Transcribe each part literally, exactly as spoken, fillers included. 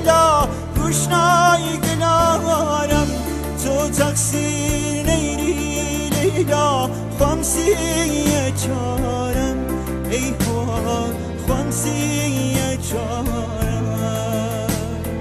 لیلا گوشنای گلارم تو تقصیر نیری لیلا خمسی چارم ای ها خمسی چارم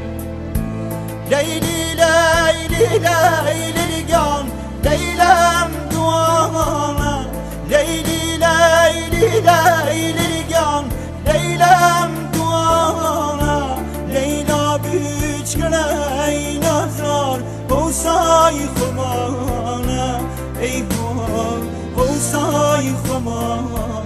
لیلی لیلی لیلی جان لیلم دوانا لیلی لیلی لیلی جان لیلم دوانا لیلا بیچ کنای نازار بوسای خمانا ای ها بوسای خمانا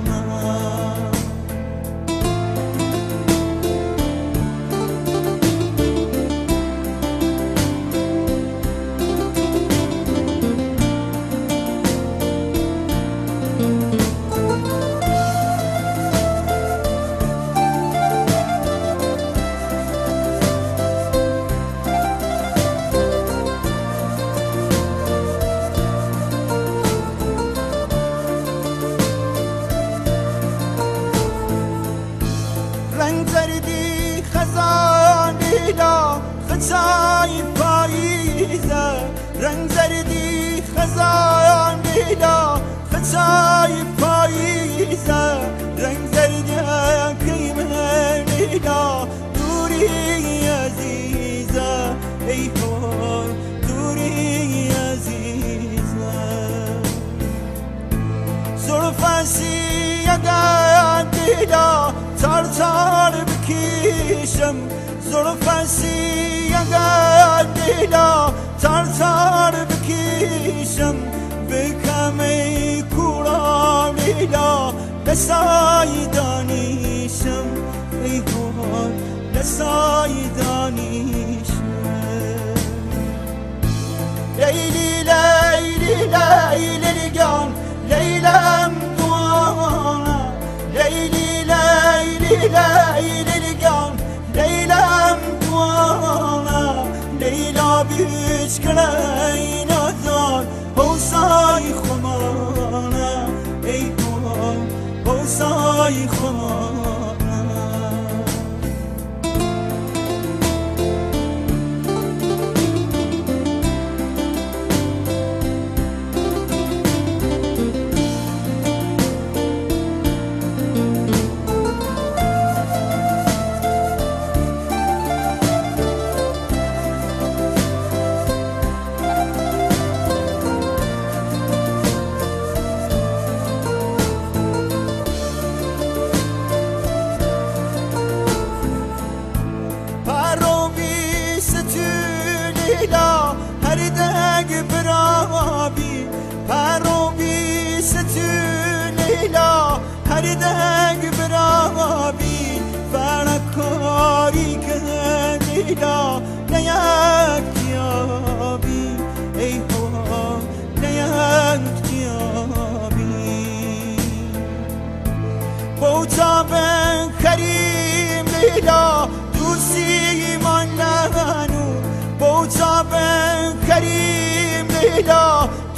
رنگ زردی خزان لیلا خطای پاییزه رنگ زردی خزان لیلا خطای پاییزه رنگ زردی قیمه لیلا دوری عزیزه ای خور دوری عزیزه زلفنسی یگان لیلا تار تار بکیشم زلفنسی یگان لیلا تار تار بکیشم بکم ای کورا لیلا لسای دانیشم ای کور لسای دانیشم لیلی لیلی لیلی جان لیلم دوانا لیلی لیلی لیلی جان لیلم دوانا لیلا بیچ کنای نازار بوسای خمانا ای کور بوسای خمانا لیلا هر دگ برابی پرو بیست لیلا هر دگ برابی فرکاری که لیلا نیک دیابی ای ها نیک دیابی بوتا بن کریم لیلا دوستی من لعنو بوتا بن کریم لیلا